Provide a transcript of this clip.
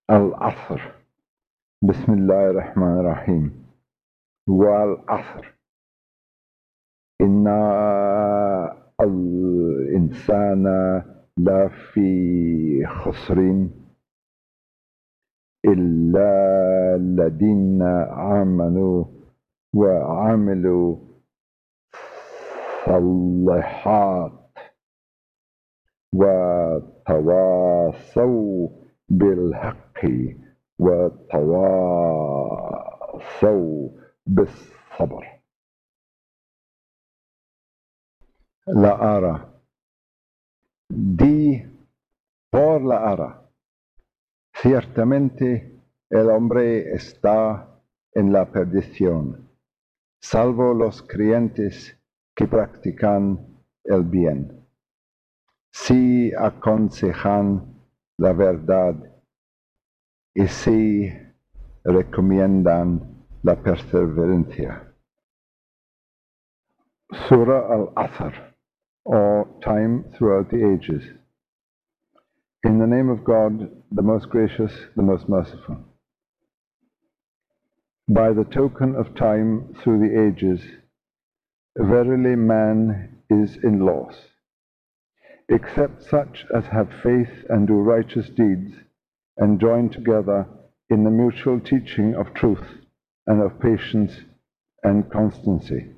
العصر بسم الله الرحمن الرحيم والعصر إن الإنسان لفي خسر إلا الذين آمنوا وعملوا الصالحات وتواصوا بالحق وتواصوا بالصبر. La ara. Di por la ara. Ciertamente el hombre está en la perdición, salvo los creyentes que practican el bien. Si aconsejan la verdad y si recomiendan la perseverancia. Surah Al-Asr, or Time Throughout the Ages. In the name of God, the most gracious, the most merciful. By the token of time through the ages, verily man is in loss, except such as have faith and do righteous deeds, and join together in the mutual teaching of truth and of patience and constancy.